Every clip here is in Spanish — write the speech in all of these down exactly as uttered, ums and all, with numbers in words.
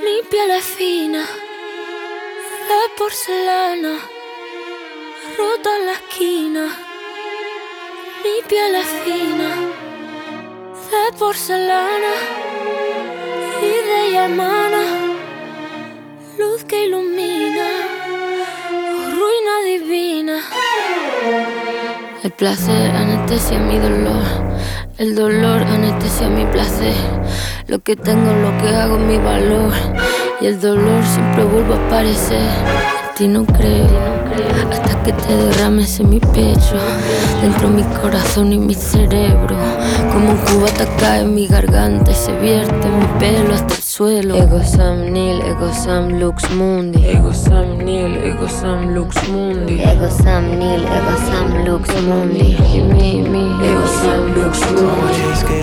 Mi piel es fina, de porcelana, rota en la esquina. Mi piel es fina, de porcelana y de ella emana luz que ilumina, oh, ruina divina. El placer anestesia mi dolor, el dolor anestesia mi placer. Lo que tengo, lo que hago es mi valor, y el dolor siempre vuelve a aparecer. En ti no creo, hasta que te derrames en mi pecho, dentro de mi corazón y mi cerebro. Como un cubata cae en mi garganta y se vierte en mi pelo hasta el suelo. Ego Sam Nil, Ego Sam Lux Mundi. Ego Sam Nil, Ego Sam Lux Mundi. Ego Sam Nil, Ego Sam Lux Mundi. Y mi, mi, Ego Sam Lux Mundi.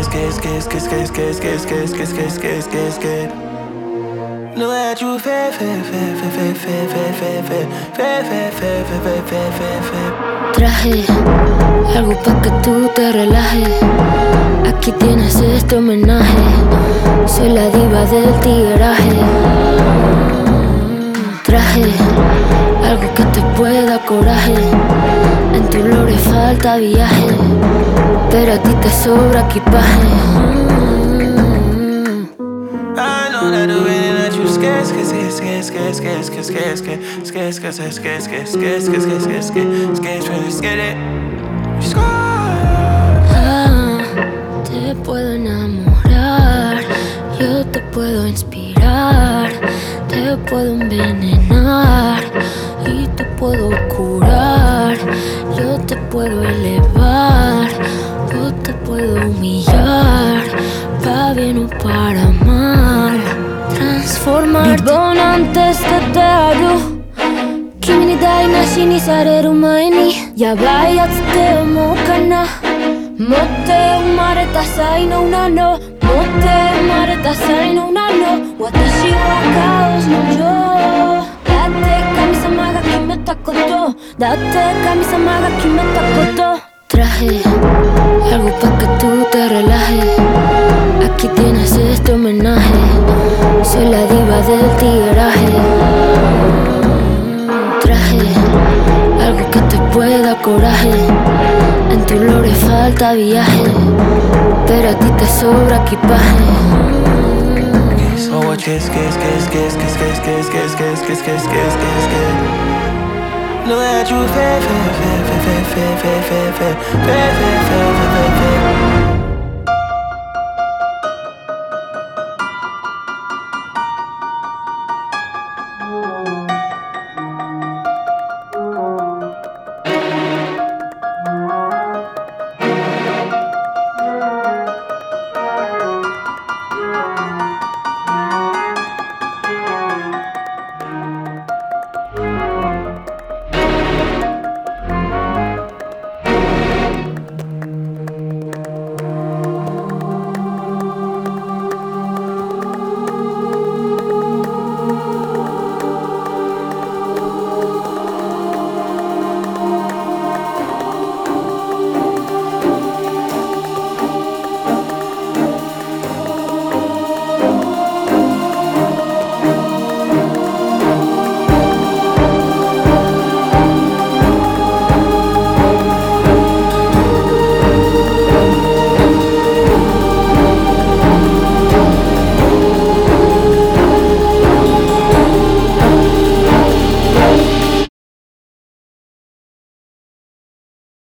Lo that you fe fe fe fe fe fe fe fe fe fe fe fe fe fe. Traje algo pa' que tú te relajes. Aquí tienes este homenaje. Soy la diva del tigueraje. Traje algo que te pueda coraje. En tu lore falta viaje, pero a ti te sobra equipaje. I know that the way that you scared, scared, scared, scared, scared, scared, scared, scared, scared, scared, scared, scared, scared, scared, scared, scared, scared, really scared it. Ah, te puedo enamorar, yo te puedo inspirar, te puedo envenenar y te puedo curar. Yo te puedo elevar, yo te puedo humillar, pa' bien o para mal, transformarte. Vivon antes de tearu, kimi ni dai nashi ni sareru mae ni yabai yatsu te omou kana. Motte umareta sai no nano, motte umareta sai no nano. Watashi wa caos no yo. Date kami-sama ga kimeta koto, date kami-sama ga kimeta koto. Traje algo pa' que tú te relajes. Aquí tienes este homenaje. Soy la diva del tigueraje. Traje algo que te pueda coraje. En tu lore falta viaje, pero a ti te sobra equipaje. So what kiss kiss kiss kiss kiss kiss kiss kiss kiss kiss kiss kiss kiss kiss. Lo that you fe fe fe fe fe fe fe fe fe fe fe fe fe.